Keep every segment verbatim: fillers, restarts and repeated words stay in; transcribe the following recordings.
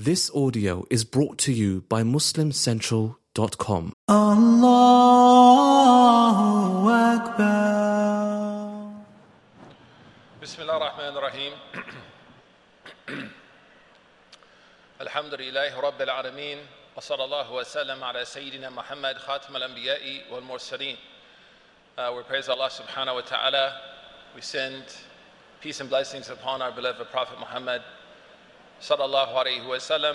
This audio is brought to you by Muslim Central dot com. Allahu Akbar. Bismillah ar-Rahman ar-Rahim. Alhamdulillahi Rabbil Alameen. Wa sallallahu wa sallam ala Sayyidina Muhammad Khatam al-Anbiya'i wal Mursaleen. Uh, we praise Allah subhanahu wa ta'ala. We send peace and blessings upon our beloved Prophet Muhammad sallallahu alayhi wa sallam,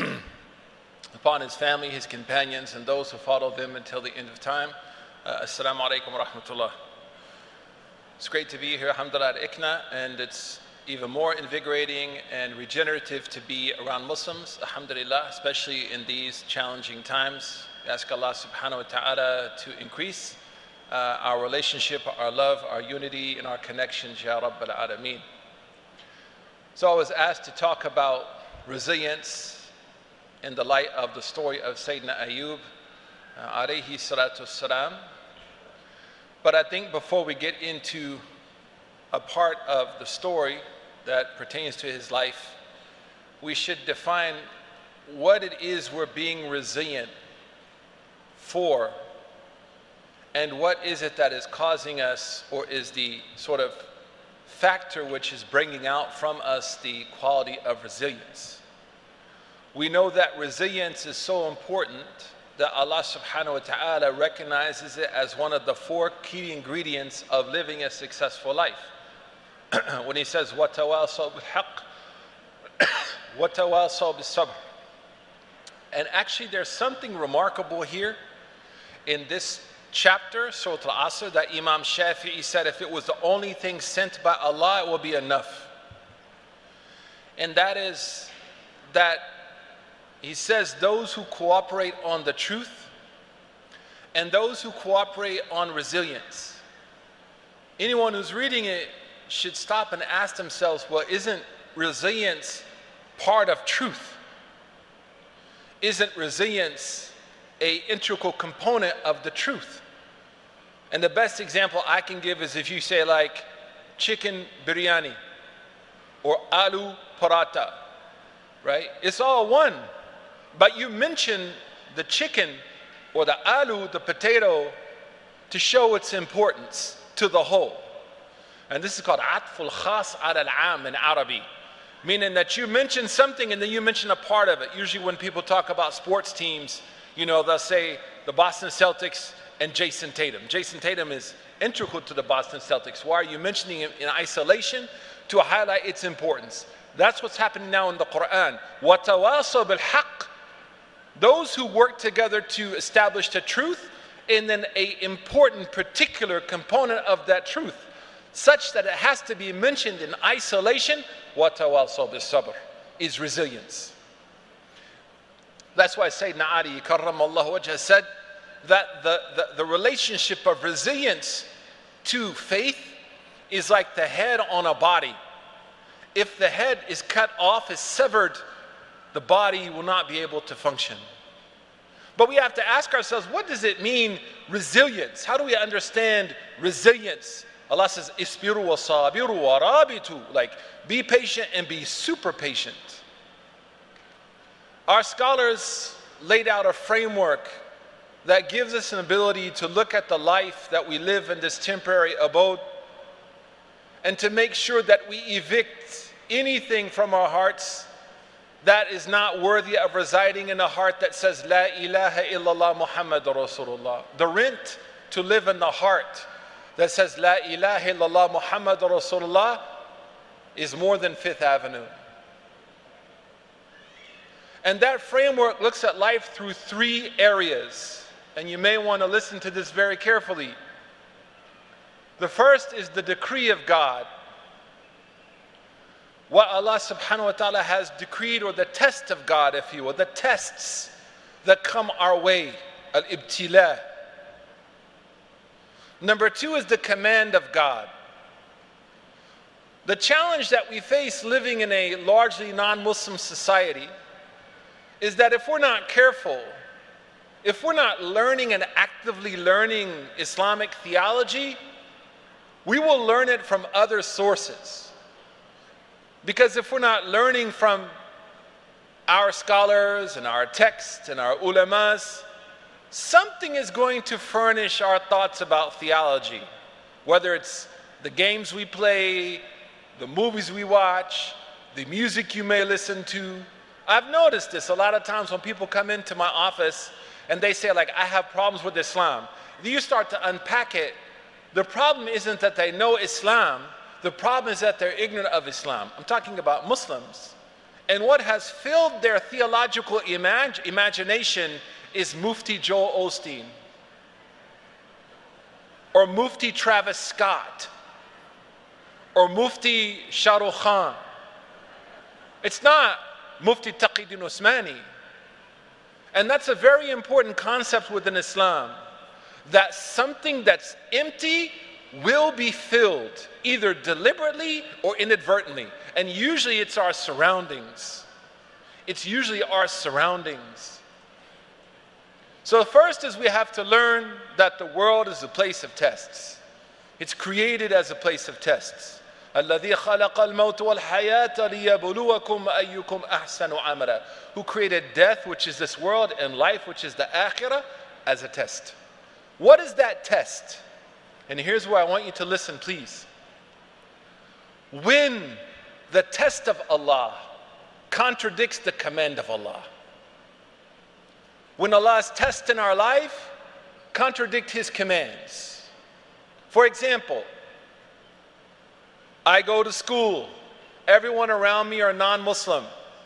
upon his family, his companions, and those who follow them until the end of time. Uh, Assalamu alaikum wa rahmatullah. It's great to be here, alhamdulillah, at ICNA, and it's even more invigorating and regenerative to be around Muslims, alhamdulillah, especially in these challenging times. We ask Allah subhanahu wa ta'ala to increase uh, our relationship, our love, our unity, and our connections, Ya Rabbil Alameen. So I was asked to talk about resilience in the light of the story of Sayyidina Ayub, uh, alayhi salatu salam. But I think before we get into a part of the story that pertains to his life, we should define what it is we're being resilient for, and what is it that is causing us, or is the sort of factor which is bringing out from us the quality of resilience. We know that resilience is so important that Allah subhanahu wa ta'ala recognizes it as one of the four key ingredients of living a successful life. When he says, وَتَوَاصَوْا بِالْحَقِّ وَتَوَاصَوْا بِالصَّبْرِ. And actually there's something remarkable here in this chapter, Surah Al-Asr, that Imam Shafi'i said if it was the only thing sent by Allah, it will be enough. And that is that he says those who cooperate on the truth and those who cooperate on resilience. Anyone who's reading it should stop and ask themselves, well, isn't resilience part of truth? Isn't resilience an integral component of the truth? And the best example I can give is if you say like chicken biryani or aloo paratha, right? It's all one, but you mention the chicken or the aloo, the potato, to show its importance to the whole. And this is called atful khas ala al-am in Arabic, meaning that you mention something and then you mention a part of it. Usually when people talk about sports teams, you know, they'll say the Boston Celtics and Jason Tatum. Jason Tatum is integral to the Boston Celtics. Why are you mentioning him in isolation? To highlight its importance. That's what's happening now in the Quran. وَتَوَاصَوْا بِالْحَقِّ. Those who work together to establish the truth, and then an important particular component of that truth, such that it has to be mentioned in isolation. وَتَوَاصَوْا بِالصَّبْرِ is resilience. That's why Sayyidina Ali karramallahu wajhah said that the, the, the relationship of resilience to faith is like the head on a body. If the head is cut off, is severed, the body will not be able to function. But we have to ask ourselves, what does it mean, resilience? How do we understand resilience? Allah says, isbiru wa sabiru wa rabitu, like be patient and be super patient. Our scholars laid out a framework that gives us an ability to look at the life that we live in this temporary abode and to make sure that we evict anything from our hearts that is not worthy of residing in a heart that says, La ilaha illallah Muhammadur Rasulullah. The rent to live in the heart that says, La ilaha illallah Muhammadur Rasulullah is more than Fifth Avenue. And that framework looks at life through three areas. And you may want to listen to this very carefully. The first is the decree of God. What Allah subhanahu wa ta'ala has decreed, or the test of God, if you will, the tests that come our way, al-ibtila. Number two is the command of God. The challenge that we face living in a largely non-Muslim society is that if we're not careful, if we're not learning and actively learning Islamic theology, we will learn it from other sources. Because if we're not learning from our scholars and our texts and our ulamas, something is going to furnish our thoughts about theology, whether it's the games we play, the movies we watch, the music you may listen to. I've noticed this a lot of times when people come into my office and they say, like, I have problems with Islam. You start to unpack it. The problem isn't that they know Islam. The problem is that they're ignorant of Islam. I'm talking about Muslims. And what has filled their theological imag- imagination is Mufti Joel Osteen, or Mufti Travis Scott, or Mufti Shah Rukh Khan. It's not Mufti Taqiyuddin Usmani. And that's a very important concept within Islam, that something that's empty will be filled, either deliberately or inadvertently. And usually it's our surroundings. It's usually our surroundings. So first is we have to learn that the world is a place of tests. It's created as a place of tests. الَّذِي خَلَقَ الْمَوْتَ وَالْحَيَاةَ لِيَبْلُوَكُمْ أَيُّكُمْ أَحْسَنُ عَمَلًا. Who created death, which is this world, and life, which is the akhirah, as a test. What is that test? And here's where I want you to listen, please. When the test of Allah contradicts the command of Allah, when Allah's test in our life contradict His commands. For example, I go to school, everyone around me are non-Muslim,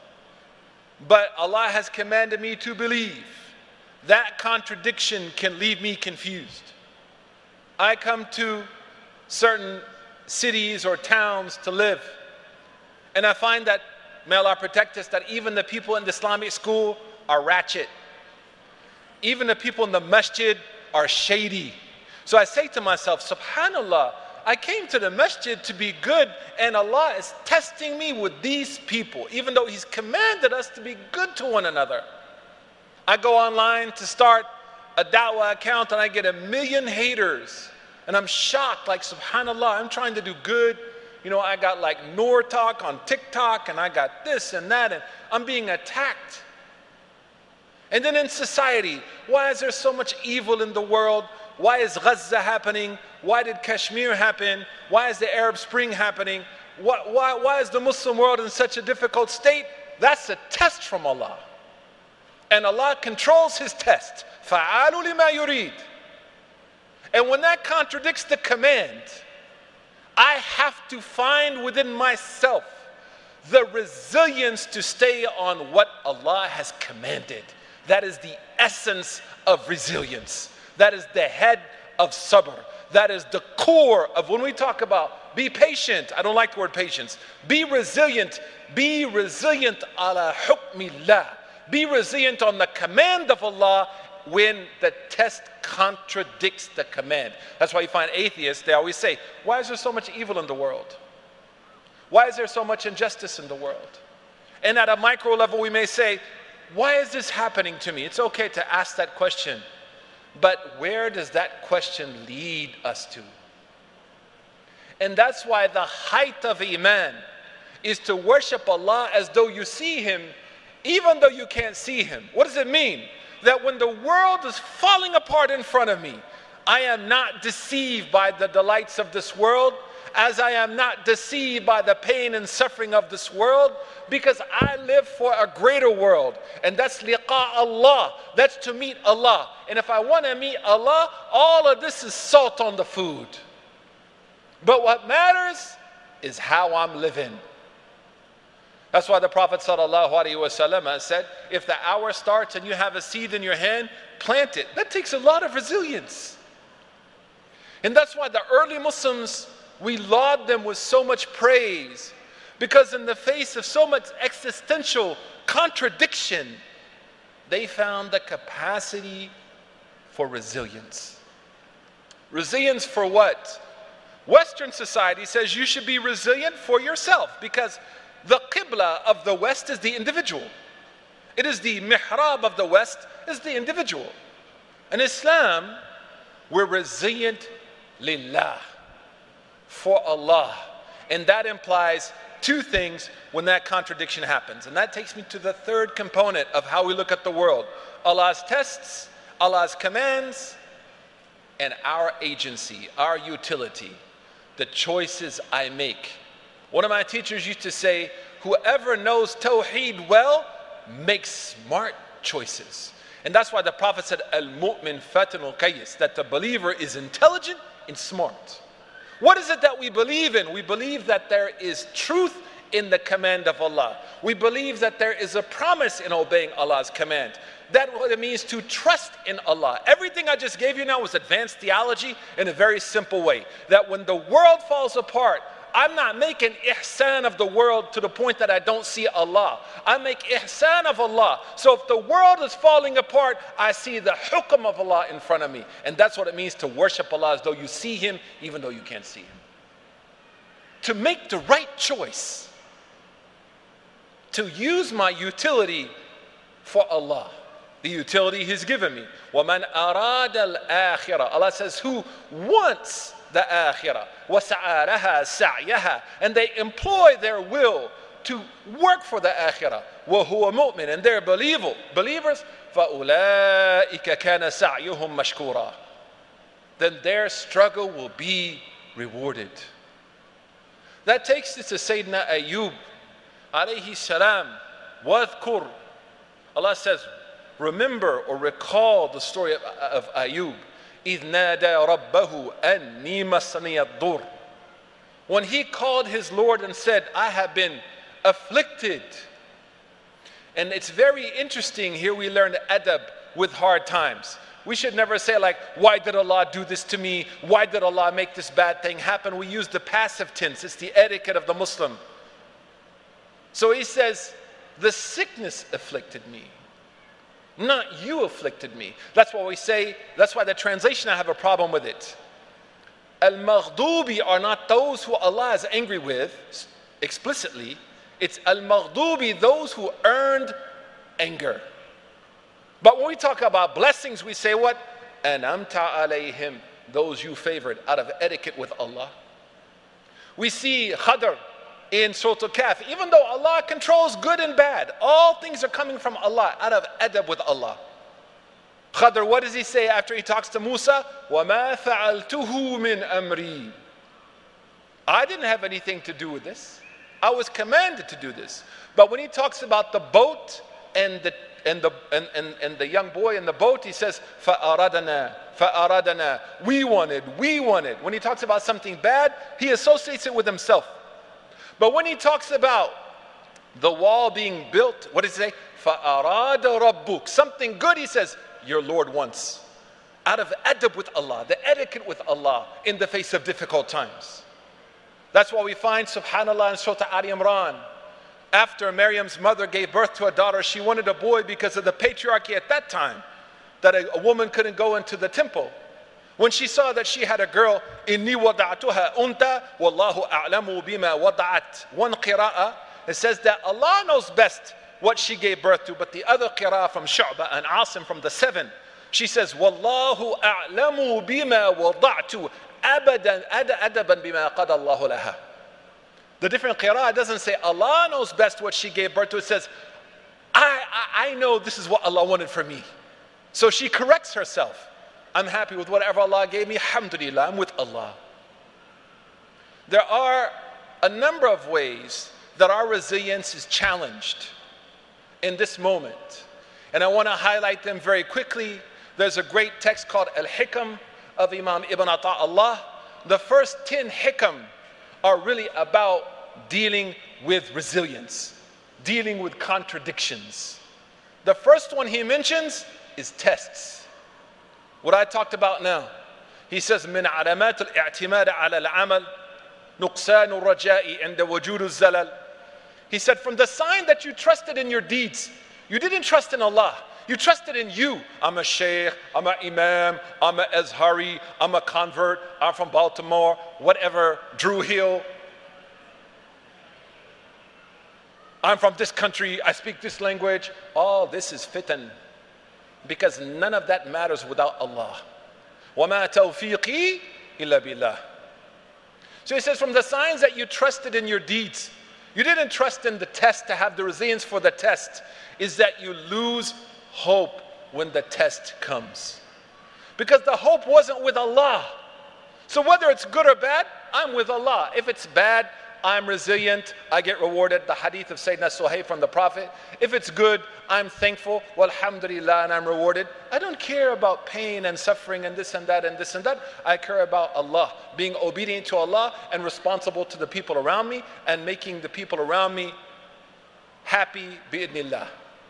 but Allah has commanded me to believe. That contradiction can leave me confused. I come to certain cities or towns to live, and I find that, may Allah protect us, that even the people in the Islamic school are ratchet. Even the people in the masjid are shady. So I say to myself, subhanallah, I came to the masjid to be good, and Allah is testing me with these people, even though He's commanded us to be good to one another. I go online to start a da'wah account, and I get a million haters. And I'm shocked, like, subhanallah, I'm trying to do good. You know, I got like Noor Talk on TikTok, and I got this and that, and I'm being attacked. And then in society, why is there so much evil in the world? Why is Gaza happening? Why did Kashmir happen? Why is the Arab Spring happening? Why, why, why is the Muslim world in such a difficult state? That's a test from Allah. And Allah controls His test. فَعَالُ لِمَا يُرِيدُ. And when that contradicts the command, I have to find within myself the resilience to stay on what Allah has commanded. That is the essence of resilience. That is the head of sabr. That is the core of when we talk about be patient. I don't like the word patience. Be resilient. Be resilient ala hukmillah. Be resilient on the command of Allah when the test contradicts the command. That's why you find atheists, they always say, why is there so much evil in the world? Why is there so much injustice in the world? And at a micro level, we may say, why is this happening to me? It's okay to ask that question. But where does that question lead us to? And that's why the height of Iman is to worship Allah as though you see Him, even though you can't see Him. What does it mean? That when the world is falling apart in front of me, I am not deceived by the delights of this world, as I am not deceived by the pain and suffering of this world, because I live for a greater world, and that's liqa Allah. That's to meet Allah. And if I want to meet Allah, all of this is salt on the food. But what matters is how I'm living. That's why the Prophet ﷺ said, if the hour starts and you have a seed in your hand, plant it. That takes a lot of resilience. And that's why the early Muslims, we laud them with so much praise, because in the face of so much existential contradiction, they found the capacity for resilience. Resilience for what? Western society says you should be resilient for yourself, because the qibla of the West is the individual. It is the mihrab of the West is the individual. In Islam, we're resilient lillah, for Allah. And that implies two things when that contradiction happens. And that takes me to the third component of how we look at the world. Allah's tests, Allah's commands, and our agency, our utility, the choices I make. One of my teachers used to say, whoever knows Tawheed well makes smart choices. And that's why the Prophet said, Al-mu'min fatinul qayyis, that the believer is intelligent and smart. What is it that we believe in? We believe that there is truth in the command of Allah. We believe that there is a promise in obeying Allah's command. That's what it means to trust in Allah. Everything I just gave you now was advanced theology in a very simple way. That when the world falls apart, I'm not making ihsan of the world to the point that I don't see Allah. I make ihsan of Allah. So if the world is falling apart, I see the hukm of Allah in front of me. And that's what it means to worship Allah as though you see Him, even though you can't see Him. To make the right choice. To use my utility for Allah. The utility He's given me. وَمَنْ أَرَادَ الْآخِرَةِ Allah says, who wants the akhirah, وَسَعَى لَهَا سَعْيَهَا, and they employ their will to work for the akhirah, وَهُوَ مُؤْمِنٌ, and they're believer, believers, فَأُولَٰئِكَ كَانَ سَعْيُهُمْ مَشْكُورًا, then their struggle will be rewarded. That takes us to Sayyidina Ayub, alayhi salam, وَاذْكُرْ. Allah says, remember or recall the story of, of Ayub. إِذْ نَادَى رَبَّهُ أَنِّي مَسَّنِيَ الضُّرُّ. When he called his Lord and said, I have been afflicted. And it's very interesting, here we learn adab with hard times. We should never say like, why did Allah do this to me? Why did Allah make this bad thing happen? We use the passive tense. It's the etiquette of the Muslim. So he says, the sickness afflicted me. Not you afflicted me. That's why we say, that's why the translation, I have a problem with it. Al-Maghdubi are not those who Allah is angry with, explicitly. It's Al-Maghdubi, those who earned anger. But when we talk about blessings, we say what? An'amta alayhim, those you favored, out of etiquette with Allah. We see Khadr in Surah Al-Kahf, even though Allah controls good and bad, all things are coming from Allah, out of adab with Allah. Khadr, what does he say after he talks to Musa? وَمَا فَعَلْتُهُ مِنْ أَمْرِي. I didn't have anything to do with this. I was commanded to do this. But when he talks about the boat and the and the and, and, and the young boy in the boat, he says, فَأَرَدَنَا فَأَرَدَنَا. We wanted, we wanted. When he talks about something bad, he associates it with himself. But when he talks about the wall being built, what does he say? فَأَرَادَ رَبُّكَ. Something good, he says, your Lord wants. Out of adab with Allah, the etiquette with Allah in the face of difficult times. That's why we find, subhanAllah, in Surah Ali Imran, after Maryam's mother gave birth to a daughter, she wanted a boy because of the patriarchy at that time, that a, a woman couldn't go into the temple. When she saw that she had a girl, إِنِّي وَضَعْتُهَا أُنْتَى وَاللَّهُ أَعْلَمُ بِمَا وَضَعَتْ. One qira'ah, it says that Allah knows best what she gave birth to. But the other qira'ah from Shu'bah and Asim from the seven, she says, وَاللَّهُ أَعْلَمُ بِمَا وَضَعْتُ أَبَدًا أَدَبًا بِمَا قَدَ اللَّهُ لَهَا. The different qira'ah doesn't say Allah knows best what she gave birth to. It says, I, I, I know this is what Allah wanted for me. So she corrects herself. I'm happy with whatever Allah gave me. Alhamdulillah, I'm with Allah. There are a number of ways that our resilience is challenged in this moment. And I want to highlight them very quickly. There's a great text called Al-Hikam of Imam Ibn Ata'Allah. The first ten hikam are really about dealing with resilience, dealing with contradictions. The first one he mentions is tests. What I talked about now. He says, من علامات الاعتماد على العمل نقصان الرجاء عند وجود الزلل. He said, from the sign that you trusted in your deeds, you didn't trust in Allah. You trusted in you. I'm a sheikh, I'm an imam, I'm a Azhari, I'm a convert, I'm from Baltimore, whatever, Drew Hill. I'm from this country, I speak this language. All this is fitan. Because none of that matters without Allah. وَمَا تَوْفِيقِي إِلَّا بِاللَّهِ. So he says, from the signs that you trusted in your deeds, You didn't trust in the test to have the resilience for the test, is that you lose hope when the test comes. Because the hope wasn't with Allah. So whether it's good or bad, I'm with Allah. If it's bad, I'm resilient, I get rewarded. The hadith of Sayyidina Suhaib from the Prophet. If it's good, I'm thankful, walhamdulillah, and I'm rewarded. I don't care about pain and suffering and this and that and this and that. I care about Allah, being obedient to Allah and responsible to the people around me and making the people around me happy, bi'idnillah.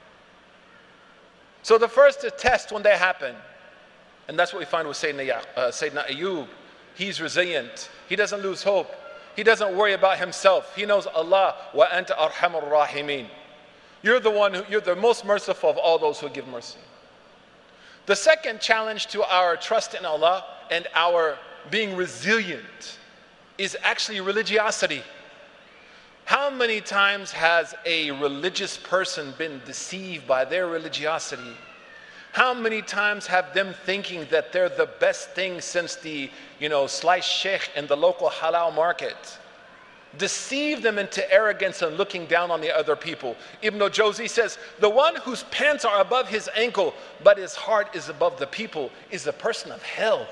So the first test when they happen, and that's what we find with Sayyidina, uh, Sayyidina Ayyub. He's resilient. He doesn't lose hope. He doesn't worry about himself. He knows Allah, wa anta arhamur rahimin. You're the one who, you're the most merciful of all those who give mercy. The second challenge to our trust in Allah and our being resilient is actually religiosity. How many times has a religious person been deceived by their religiosity? How many times have them thinking that they're the best thing since the, you know, sliced sheikh in the local halal market? Deceive them into arrogance and looking down on the other people. Ibn Jawzi says, the one whose pants are above his ankle, but his heart is above the people, is a person of hell.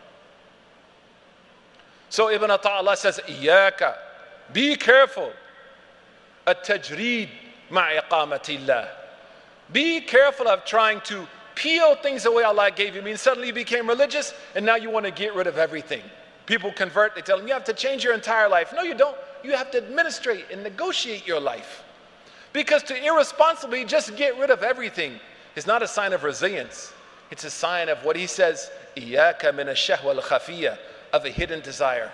So Ibn Ata'Allah says, Iyaka, be careful. At-tajreed ma'iqamatillah. Be careful of trying to peel things the way Allah gave you. I mean, suddenly you became religious and now you want to get rid of everything. People convert, they tell them you have to change your entire life. No, you don't. You have to administrate and negotiate your life. Because to irresponsibly just get rid of everything is not a sign of resilience. It's a sign of what he says, Iyaka min ash-shahwa al-khafiyya, of a hidden desire.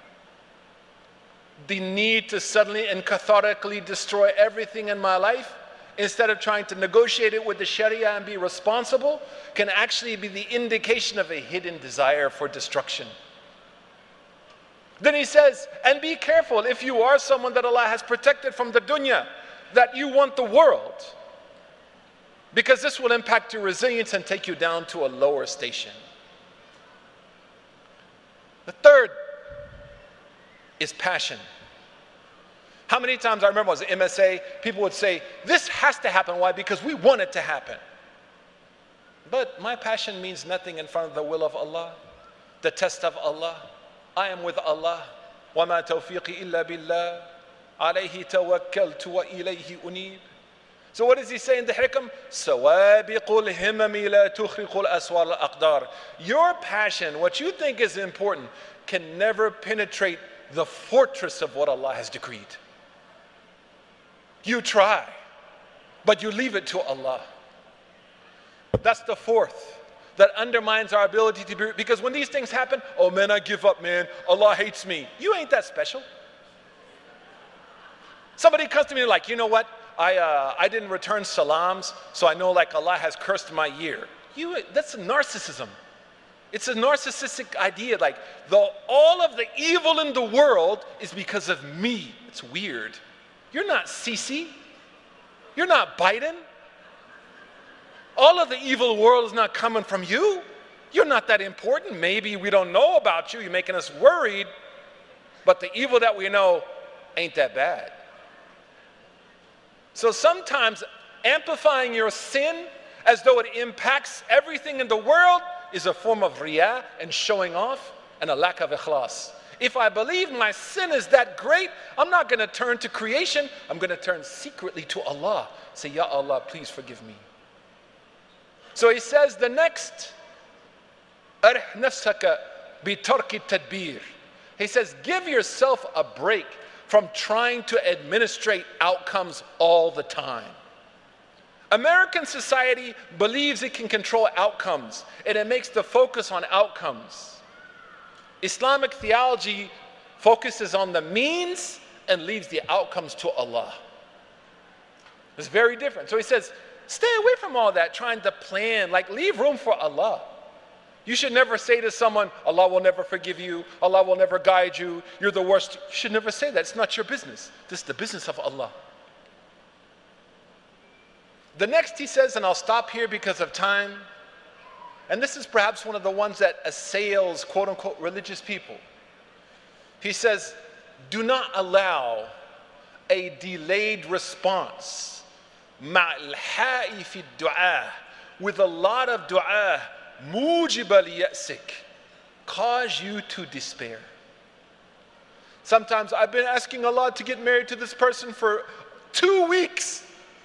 The need to suddenly and cathartically destroy everything in my life, instead of trying to negotiate it with the Sharia and be responsible, can actually be the indication of a hidden desire for destruction. Then he says, and be careful if you are someone that Allah has protected from the dunya, that you want the world. Because this will impact your resilience and take you down to a lower station. The third is passion. How many times I remember as an M S A, people would say, this has to happen. Why? Because we want it to happen. But my passion means nothing in front of the will of Allah, the test of Allah. I am with Allah. وَمَا تَوْفِيقِ إِلَّا بِاللَّهِ عَلَيْهِ تَوَكَّلْتُ وَإِلَيْهِ أُنِيبُ. So what does he say in the hikam? سَوَابِقُ الْهِمَمِ لَا تُخْرِقُ الْأَسْوَارَ الْأَقْدَارِ. Your passion, what you think is important, can never penetrate the fortress of what Allah has decreed. You try, but you leave it to Allah. That's the fourth. That undermines our ability to be, because when these things happen, oh man, I give up, man. Allah hates me. You ain't that special. Somebody comes to me like, you know what? I uh, I didn't return salams, so I know like Allah has cursed my year. You, that's narcissism. It's a narcissistic idea, like the, all of the evil in the world is because of me. It's weird. You're not Sisi. You're not Biden. All of the evil world is not coming from you. You're not that important. Maybe we don't know about you. You're making us worried. But the evil that we know ain't that bad. So sometimes amplifying your sin as though it impacts everything in the world is a form of riyah and showing off and a lack of ikhlas. If I believe my sin is that great, I'm not going to turn to creation. I'm going to turn secretly to Allah. Say, Ya Allah, please forgive me. So he says the next, أَرِحْ نَفْسَكَ بِتَرْكِ التَّدْبِيرِ. He says, give yourself a break from trying to administrate outcomes all the time. American society believes it can control outcomes, and it makes the focus on outcomes. Islamic theology focuses on the means and leaves the outcomes to Allah. It's very different. So he says, stay away from all that, trying to plan, like leave room for Allah. You should never say to someone, Allah will never forgive you, Allah will never guide you, you're the worst. You should never say that. It's not your business. This is the business of Allah. The next he says, and I'll stop here because of time, and this is perhaps one of the ones that assails quote-unquote religious people. He says, do not allow a delayed response. مع الحاء في الدعاء, with a lot of dua, موجب ليأسك, cause you to despair. Sometimes I've been asking Allah to get married to this person for two weeks.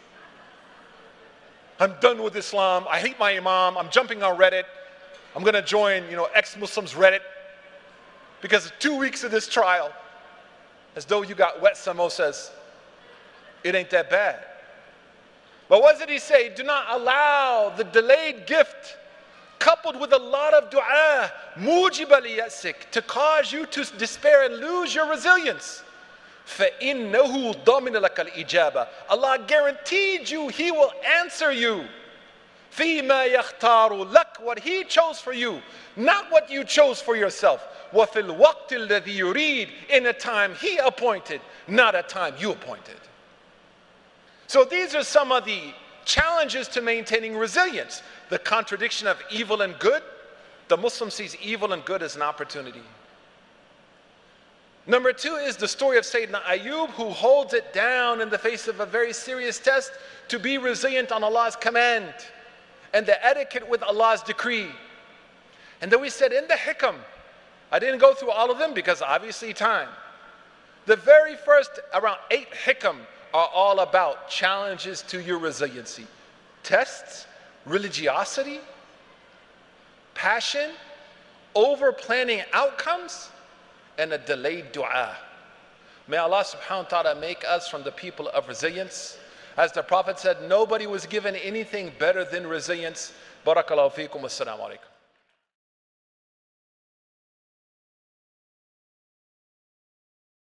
I'm done with Islam. I hate my Imam. I'm jumping on Reddit. I'm going to join, you know, ex-Muslims Reddit because of two weeks of this trial. As though you got wet samosas. It ain't that bad. But what did he say? Do not allow the delayed gift coupled with a lot of dua, mujiba liyasik, to cause you to despair and lose your resilience. فَإِنَّهُ ضَمِنَ لَكَ الْإِجَابَةِ, Allah guaranteed you He will answer you. فِيمَا يَخْتَارُ لَكَ, what He chose for you, not what you chose for yourself. وَفِي الْوَقْتِ الَّذِي يُرِيدُ, in a time He appointed, not a time you appointed. So these are some of the challenges to maintaining resilience. The contradiction of evil and good. The Muslim sees evil and good as an opportunity. Number two is the story of Sayyidina Ayub, who holds it down in the face of a very serious test to be resilient on Allah's command and the etiquette with Allah's decree. And then we said in the hikam, I didn't go through all of them because obviously time. The very first around eight hikam are all about challenges to your resiliency. Tests, religiosity, passion, over-planning outcomes, and a delayed dua. May Allah subhanahu wa ta'ala make us from the people of resilience. As the Prophet said, nobody was given anything better than resilience. Barakallahu feekum. Wassalamu alaikum.